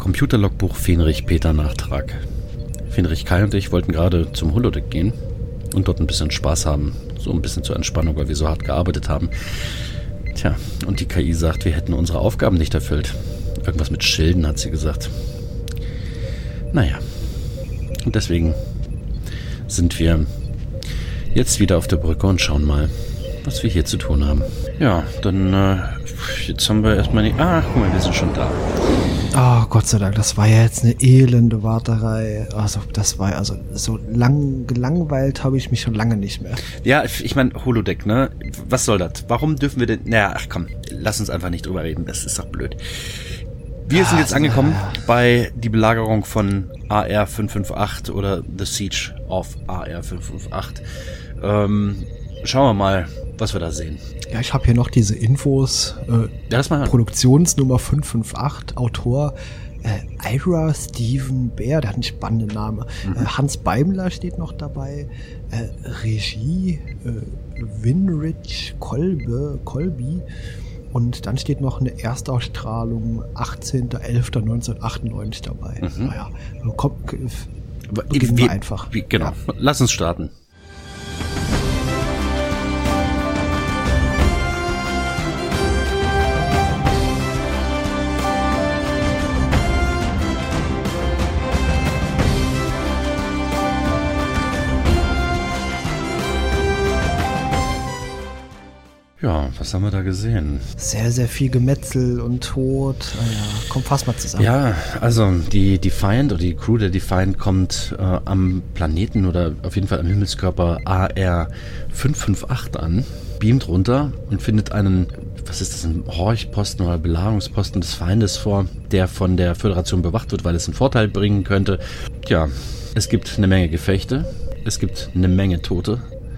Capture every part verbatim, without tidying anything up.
Computerlogbuch Fenrich Peter Nachtrag. Fenrich, Kai und ich wollten gerade zum Holodeck gehen und dort ein bisschen Spaß haben. So ein bisschen zur Entspannung, weil wir so hart gearbeitet haben. Tja, und die K I sagt, wir hätten unsere Aufgaben nicht erfüllt. Irgendwas mit Schilden, hat sie gesagt. Naja, und deswegen sind wir jetzt wieder auf der Brücke und schauen mal, was wir hier zu tun haben. Ja, dann äh, jetzt haben wir erstmal nicht... Ah, guck mal, wir sind schon da. Oh, Gott sei Dank, das war ja jetzt eine elende Warterei. Also, das war also so lang gelangweilt habe ich mich schon lange nicht mehr. Ja, ich meine, Holodeck, ne? Was soll das? Warum dürfen wir denn... Naja, ach komm, lass uns einfach nicht drüber reden, das ist doch blöd. Wir sind jetzt angekommen bei die Belagerung von A R fünf fünf acht oder The Siege of A R fünf fünf acht. Ähm, schauen wir mal, was wir da sehen. Ja, ich habe hier noch diese Infos. Äh, ja, mal Produktionsnummer fünf fünf acht, Autor äh, Ira Steven Behr, der hat einen spannenden Namen. Mhm. Äh, Hans Beimler steht noch dabei. Äh, Regie äh, Winrich Kolbe, Kolby. Und dann steht noch eine Erstausstrahlung achtzehnter elfter neunzehnhundertachtundneunzig dabei. Mhm. Naja, komm, beginnen wir einfach. Wie, genau, ja. Lass uns starten. Ja, was haben wir da gesehen? Sehr, sehr viel Gemetzel und Tod. Ah ja, komm, fass mal zusammen. Ja, also die Defiant oder die Crew der Defiant kommt äh, am Planeten oder auf jeden Fall am Himmelskörper A R fünf fünf acht an, beamt runter und findet einen, was ist das, ein Horchposten oder Belagerungsposten des Feindes vor, der von der Föderation bewacht wird, weil es einen Vorteil bringen könnte. Tja, es gibt eine Menge Gefechte, es gibt eine Menge Tote.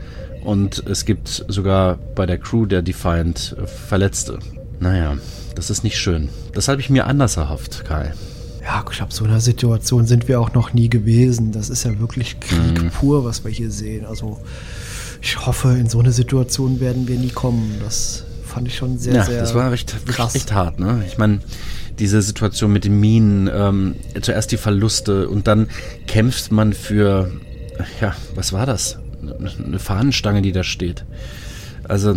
Und es gibt sogar bei der Crew der Defiant Verletzte. Naja, das ist nicht schön. Das habe ich mir anders erhofft, Kai. Ja, ich glaube, so in einer Situation sind wir auch noch nie gewesen. Das ist ja wirklich Krieg mhm. pur, was wir hier sehen. Also ich hoffe, in so eine Situation werden wir nie kommen. Das fand ich schon sehr, ja, sehr das war recht, krass. Echt hart, ne? Ich meine, diese Situation mit den Minen, ähm, zuerst die Verluste und dann kämpft man für, ja, was war das? Eine Fahnenstange, die da steht. Also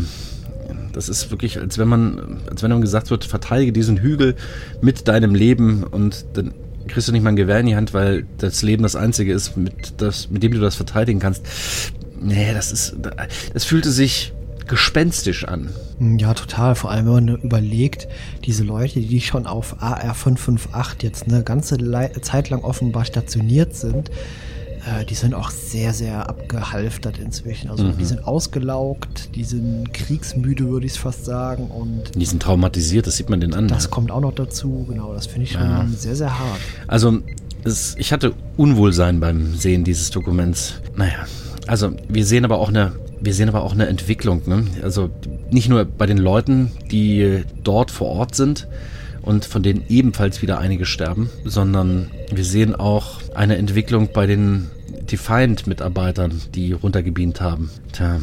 das ist wirklich, als wenn man, als wenn man gesagt wird, verteidige diesen Hügel mit deinem Leben und dann kriegst du nicht mal ein Gewehr in die Hand, weil das Leben das einzige ist, mit, das, mit dem du das verteidigen kannst. Nee, das ist, das fühlte sich gespenstisch an. Ja, total. Vor allem, wenn man überlegt, diese Leute, die schon auf A R fünf fünf acht jetzt eine ganze Le- Zeit lang offenbar stationiert sind, die sind auch sehr, sehr abgehalftert inzwischen. Also mhm. die sind ausgelaugt, die sind kriegsmüde, würde ich fast sagen. Und die sind traumatisiert, das sieht man den an. Das kommt auch noch dazu, genau. Das finde ich schon ja. sehr, sehr hart. Also es, ich hatte Unwohlsein beim Sehen dieses Dokuments. Naja, also wir sehen aber auch eine, wir sehen aber auch eine Entwicklung. Ne? Also nicht nur bei den Leuten, die dort vor Ort sind, und von denen ebenfalls wieder einige sterben, sondern wir sehen auch eine Entwicklung bei den Defiant-Mitarbeitern, die runtergebeamt haben. Tja,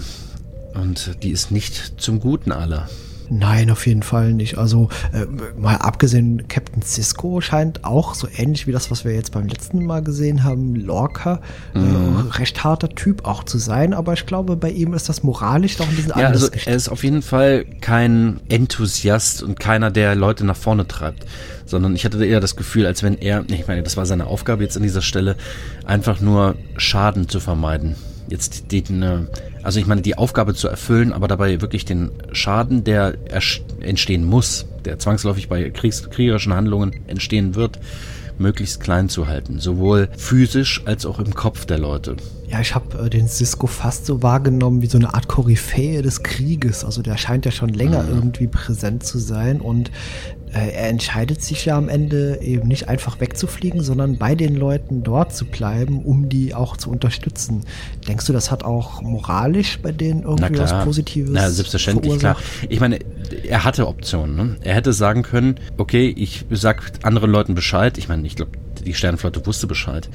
und die ist nicht zum Guten aller. Nein, auf jeden Fall nicht. Also äh, mal abgesehen, Captain Sisko scheint auch so ähnlich wie das, was wir jetzt beim letzten Mal gesehen haben, Lorca, mhm. äh, recht harter Typ auch zu sein, aber ich glaube, bei ihm ist das moralisch doch ein bisschen ja, anders. Also er ist auf jeden Fall kein Enthusiast und keiner, der Leute nach vorne treibt, sondern ich hatte eher das Gefühl, als wenn er, ich meine, das war seine Aufgabe jetzt an dieser Stelle, einfach nur Schaden zu vermeiden. Jetzt den, also ich meine, die Aufgabe zu erfüllen, aber dabei wirklich den Schaden, der entstehen muss, der zwangsläufig bei Kriegs- kriegerischen Handlungen entstehen wird, möglichst klein zu halten. Sowohl physisch als auch im Kopf der Leute. Ja, ich habe äh, den Sisko fast so wahrgenommen wie so eine Art Koryphäe des Krieges. Also der scheint ja schon länger mhm. irgendwie präsent zu sein und äh, er entscheidet sich ja am Ende eben nicht einfach wegzufliegen, sondern bei den Leuten dort zu bleiben, um die auch zu unterstützen. Denkst du, das hat auch moralisch bei denen irgendwie was Positives Na, selbstverständlich, verursacht? Klar. Ich meine, er hatte Optionen. Ne? Er hätte sagen können, okay, ich sag anderen Leuten Bescheid. Ich meine, ich glaube, die Sternenflotte wusste Bescheid.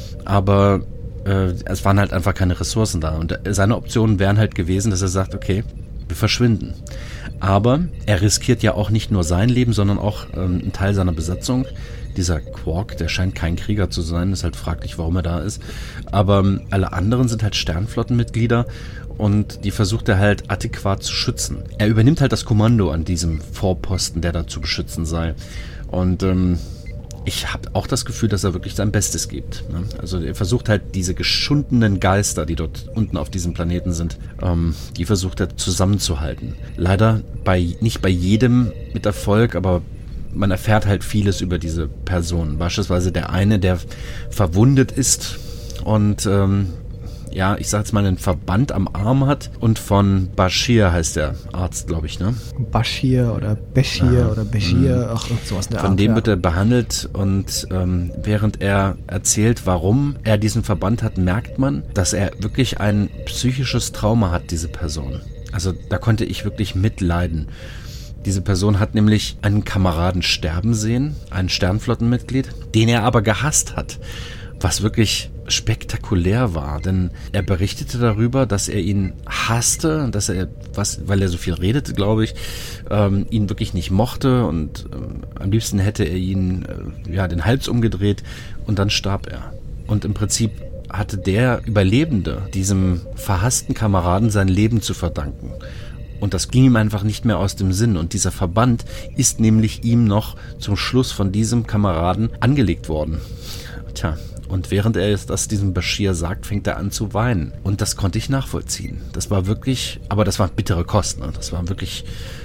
Aber äh, es waren halt einfach keine Ressourcen da. Und seine Optionen wären halt gewesen, dass er sagt, okay, wir verschwinden. Aber er riskiert ja auch nicht nur sein Leben, sondern auch ähm, einen Teil seiner Besatzung. Dieser Quark, der scheint kein Krieger zu sein, ist halt fraglich, warum er da ist. Aber ähm, alle anderen sind halt Sternflottenmitglieder und die versucht er halt adäquat zu schützen. Er übernimmt halt das Kommando an diesem Vorposten, der da zu beschützen sei. Und ähm, ich habe auch das Gefühl, dass er wirklich sein Bestes gibt. Ne? Also er versucht halt diese geschundenen Geister, die dort unten auf diesem Planeten sind, ähm, die versucht er zusammenzuhalten. Leider bei nicht bei jedem mit Erfolg, aber man erfährt halt vieles über diese Person. Beispielsweise der eine, der verwundet ist und ähm, ja, ich sag jetzt mal, einen Verband am Arm hat und von Bashir heißt der Arzt, glaube ich, ne? Bashir oder Bashir Aha. oder Bashir, ach, sowas in der Von Art, dem ja. wird er behandelt und ähm, während er erzählt, warum er diesen Verband hat, merkt man, dass er wirklich ein psychisches Trauma hat, diese Person. Also da konnte ich wirklich mitleiden. Diese Person hat nämlich einen Kameraden sterben sehen, einen Sternflottenmitglied, den er aber gehasst hat, was wirklich spektakulär war, denn er berichtete darüber, dass er ihn hasste, dass er, was, weil er so viel redete, glaube ich, ähm, ihn wirklich nicht mochte und ähm, am liebsten hätte er ihn äh, ja den Hals umgedreht und dann starb er. Und im Prinzip hatte der Überlebende diesem verhassten Kameraden sein Leben zu verdanken. Und das ging ihm einfach nicht mehr aus dem Sinn. Und dieser Verband ist nämlich ihm noch zum Schluss von diesem Kameraden angelegt worden. Tja, und während er das diesem Bashir sagt, fängt er an zu weinen. Und das konnte ich nachvollziehen. Das war wirklich, aber das war bittere Kost, ne? Das war wirklich,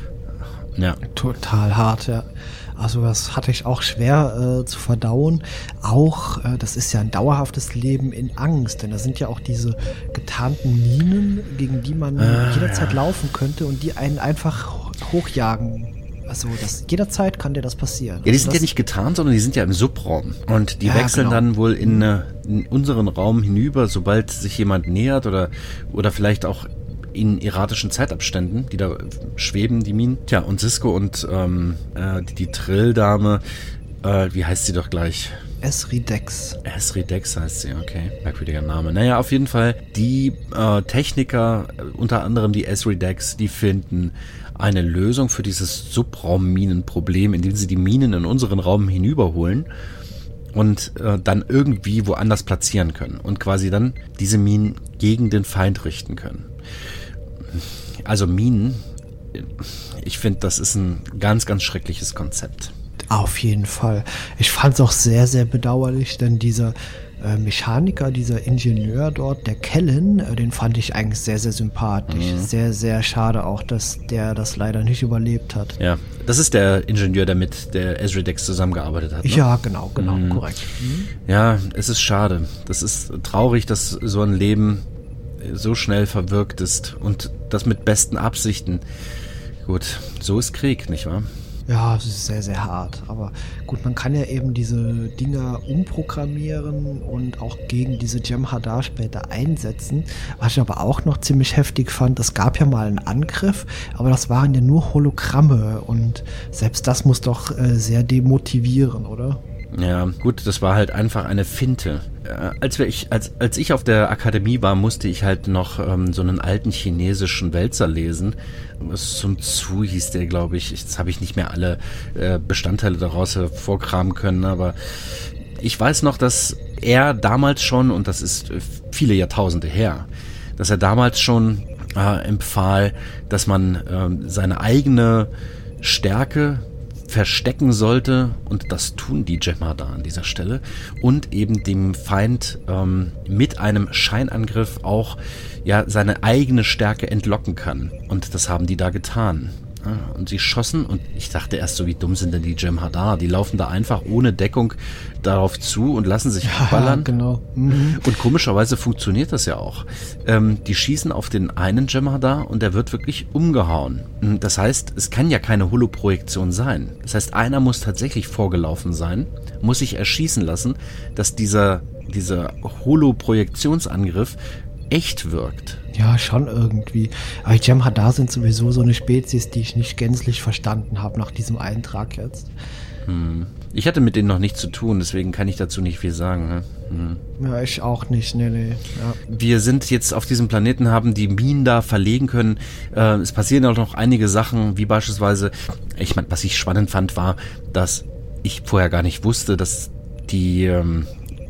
ja. Total hart, ja. Also das hatte ich auch schwer äh, zu verdauen. Auch, äh, das ist ja ein dauerhaftes Leben in Angst, denn da sind ja auch diese getarnten Minen, gegen die man ah, jederzeit ja. laufen könnte und die einen einfach hochjagen. Also das, jederzeit kann dir das passieren. Ja, die also sind das, ja nicht getarnt, sondern die sind ja im Subraum. Und die Ja, wechseln genau. dann wohl in, äh, in unseren Raum hinüber, sobald sich jemand nähert oder, oder vielleicht auch in erratischen Zeitabständen, die da schweben, die Minen. Tja, und Sisko und ähm, äh, die, die Trilldame, äh, wie heißt sie doch gleich? Esri Dex. Esri Dex heißt sie, okay. Merkwürdiger Name. Naja, auf jeden Fall, die äh, Techniker, äh, unter anderem die Esri Dex, die finden eine Lösung für dieses Subraumminenproblem, indem sie die Minen in unseren Raum hinüberholen und äh, dann irgendwie woanders platzieren können und quasi dann diese Minen gegen den Feind richten können. Also Minen, ich finde, das ist ein ganz, ganz schreckliches Konzept. Auf jeden Fall. Ich fand es auch sehr, sehr bedauerlich, denn dieser äh, Mechaniker, dieser Ingenieur dort, der Kellen, äh, den fand ich eigentlich sehr, sehr sympathisch. Mhm. Sehr, sehr schade auch, dass der das leider nicht überlebt hat. Ja, das ist der Ingenieur, der mit der Esri Dex zusammengearbeitet hat, ne? Ja, genau, genau, Mhm. korrekt. Mhm. Ja, es ist schade. Das ist traurig, dass so ein Leben so schnell verwirkt ist und das mit besten Absichten. Gut, so ist Krieg, nicht wahr? Ja, es ist sehr, sehr hart. Aber gut, man kann ja eben diese Dinger umprogrammieren und auch gegen diese Jem'Hadar später einsetzen. Was ich aber auch noch ziemlich heftig fand, es gab ja mal einen Angriff, aber das waren ja nur Hologramme und selbst das muss doch äh, sehr demotivieren, oder? Ja, gut, das war halt einfach eine Finte. Äh, als, wir, ich, als, als ich auf der Akademie war, musste ich halt noch ähm, so einen alten chinesischen Wälzer lesen. Sun Tzu hieß der, glaube ich. Jetzt habe ich nicht mehr alle äh, Bestandteile daraus hervorkramen können, aber ich weiß noch, dass er damals schon, und das ist viele Jahrtausende her, dass er damals schon äh, empfahl, dass man äh, seine eigene Stärke verstecken sollte, und das tun die Jem'Hadar an dieser Stelle, und eben dem Feind ähm, mit einem Scheinangriff auch ja seine eigene Stärke entlocken kann. Und das haben die da getan. Ja, und sie schossen, und ich dachte erst so, wie dumm sind denn die Jem'Hadar? Die laufen da einfach ohne Deckung darauf zu und lassen sich Ja, ballern. genau. Mhm. Und komischerweise funktioniert das ja auch. Ähm, die schießen auf den einen Jem'Hadar und der wird wirklich umgehauen. Das heißt, es kann ja keine Holoprojektion sein. Das heißt, einer muss tatsächlich vorgelaufen sein, muss sich erschießen lassen, dass dieser, dieser Holoprojektionsangriff echt wirkt. Ja, schon irgendwie. Aber die Jem'Hadar sind sowieso so eine Spezies, die ich nicht gänzlich verstanden habe nach diesem Eintrag jetzt. Hm. Ich hatte mit denen noch nichts zu tun, deswegen kann ich dazu nicht viel sagen. Ne? Hm. Ja, ich auch nicht, nee, nee. Ja. Wir sind jetzt auf diesem Planeten, haben die Minen da verlegen können. Äh, es passieren auch noch einige Sachen, wie beispielsweise, ich meine, was ich spannend fand, war, dass ich vorher gar nicht wusste, dass die ähm,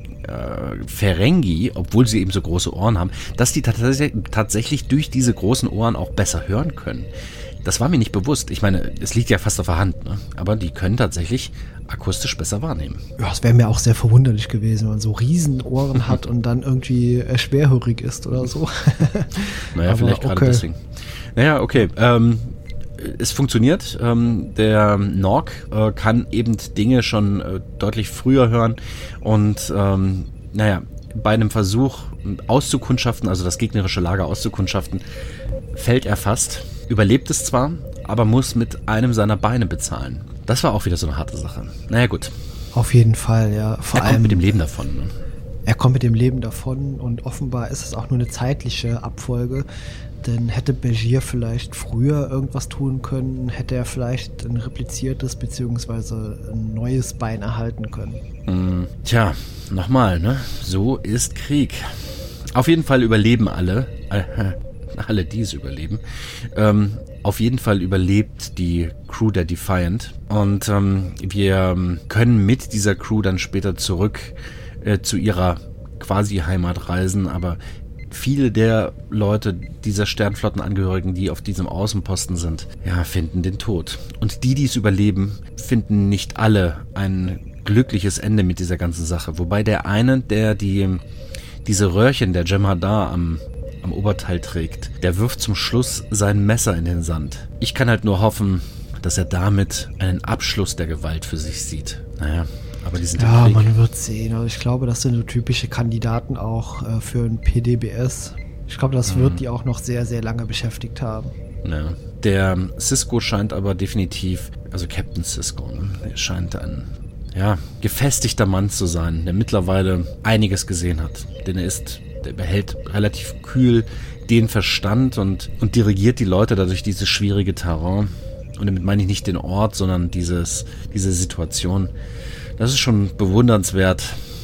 äh, Ferengi, obwohl sie eben so große Ohren haben, dass die tats- tatsächlich durch diese großen Ohren auch besser hören können. Das war mir nicht bewusst. Ich meine, es liegt ja fast auf der Hand, ne? Aber die können tatsächlich akustisch besser wahrnehmen. Ja, es wäre mir auch sehr verwunderlich gewesen, wenn man so Riesenohren hat und dann irgendwie äh, schwerhörig ist oder so. Naja, Aber vielleicht gerade okay. deswegen. Naja, okay. Ähm, es funktioniert. Ähm, der Nork äh, kann eben Dinge schon äh, deutlich früher hören und ähm, naja, bei einem Versuch auszukundschaften, also das gegnerische Lager auszukundschaften, fällt er fast, überlebt es zwar, aber muss mit einem seiner Beine bezahlen. Das war auch wieder so eine harte Sache. Naja, gut. Auf jeden Fall, ja. Vor er allem kommt mit dem Leben davon. Ne? Er kommt mit dem Leben davon und offenbar ist es auch nur eine zeitliche Abfolge, denn hätte Begier vielleicht früher irgendwas tun können, hätte er vielleicht ein repliziertes bzw. ein neues Bein erhalten können. Mm, tja, nochmal, ne? So ist Krieg. Auf jeden Fall überleben alle, äh, alle, die es überleben, ähm, auf jeden Fall überlebt die Crew der Defiant und ähm, wir ähm, können mit dieser Crew dann später zurück äh, zu ihrer quasi Heimat reisen, aber viele der Leute, dieser Sternflottenangehörigen, die auf diesem Außenposten sind, ja, finden den Tod. Und die, die es überleben, finden nicht alle ein glückliches Ende mit dieser ganzen Sache. Wobei der eine, der die diese Röhrchen der Jem'Hadar am am Oberteil trägt, der wirft zum Schluss sein Messer in den Sand. Ich kann halt nur hoffen, dass er damit einen Abschluss der Gewalt für sich sieht. Naja, aber die sind im Ja, Krieg. man wird sehen. Also ich glaube, das sind so typische Kandidaten auch äh, für ein P D B S. Ich glaube, das mhm. wird die auch noch sehr, sehr lange beschäftigt haben. Ja. Der Sisko scheint aber definitiv, also Captain Sisko, ne? Der scheint ein ja, gefestigter Mann zu sein, der mittlerweile einiges gesehen hat. Denn er ist Der behält relativ kühl den Verstand und, und dirigiert die Leute dadurch dieses schwierige Terrain. Und damit meine ich nicht den Ort, sondern dieses, diese Situation. Das ist schon bewundernswert.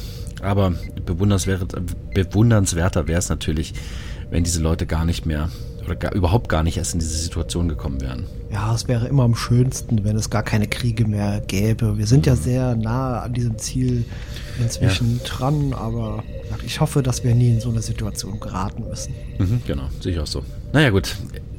Aber bewundernswert, bewundernswerter wäre es natürlich, wenn diese Leute gar nicht mehr oder gar, überhaupt gar nicht erst in diese Situation gekommen wären. Ja, es wäre immer am schönsten, wenn es gar keine Kriege mehr gäbe. Wir sind ja sehr nah an diesem Ziel inzwischen ja. dran, aber ich hoffe, dass wir nie in so eine Situation geraten müssen. Mhm, genau, sehe ich auch so. Naja gut,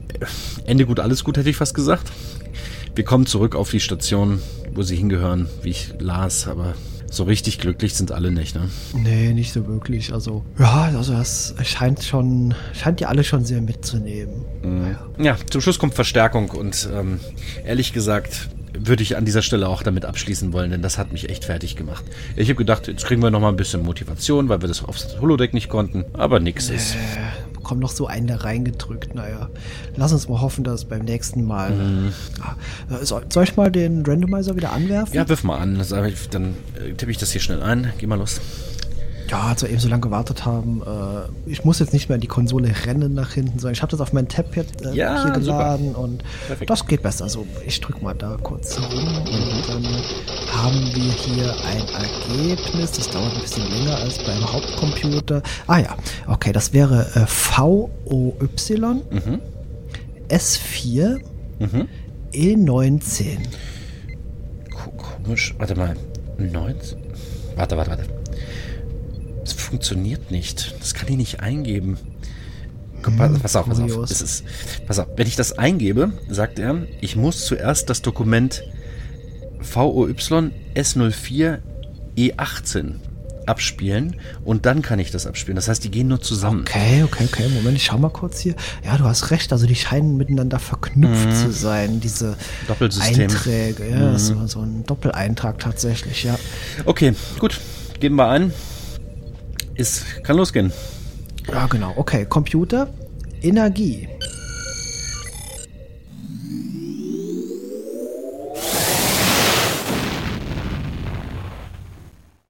Ende gut, alles gut, hätte ich fast gesagt. Wir kommen zurück auf die Station, wo sie hingehören, wie ich las, aber so richtig glücklich sind alle nicht, ne? Nee, nicht so wirklich. Also, ja, also das scheint schon, scheint ja alle schon sehr mitzunehmen. Mhm. Naja. Ja, zum Schluss kommt Verstärkung und ähm, ehrlich gesagt würde ich an dieser Stelle auch damit abschließen wollen, denn das hat mich echt fertig gemacht. Ich habe gedacht, jetzt kriegen wir noch mal ein bisschen Motivation, weil wir das aufs Holodeck nicht konnten, aber nix nee, ist. Bekommen noch so einen da reingedrückt, naja. Lass uns mal hoffen, dass beim nächsten Mal... Mhm. Äh, soll, soll ich mal den Randomizer wieder anwerfen? Ja, wirf mal an, dann äh, tippe ich das hier schnell ein. Geh mal los. Ja, als wir eben so lange gewartet haben, äh, ich muss jetzt nicht mehr in die Konsole rennen nach hinten, sondern ich habe das auf mein Tablet äh, ja, hier geladen super. Und perfekt. Das geht besser. Also ich drücke mal da kurz rum und dann haben wir hier ein Ergebnis. Das dauert ein bisschen länger als beim Hauptcomputer. Ah ja, okay, das wäre äh, V O Y mhm. S vier mhm. E neunzehn. Komisch, warte mal, neunzehn? Warte, warte, warte. Das funktioniert nicht. Das kann ich nicht eingeben. Hm, pass auf, pass auf. Das ist, pass auf. Wenn ich das eingebe, sagt er, ich muss zuerst das Dokument V O Y S null vier E achtzehn abspielen und dann kann ich das abspielen. Das heißt, die gehen nur zusammen. Okay, okay, okay. Moment, ich schau mal kurz hier. Ja, du hast recht. Also die scheinen miteinander verknüpft mhm. zu sein, diese Doppelsystem. Einträge. Ja, mhm. so, so ein Doppeleintrag tatsächlich, ja. Okay, gut. Geben wir ein. Es kann losgehen. Ja, genau. Okay, Computer, Energie.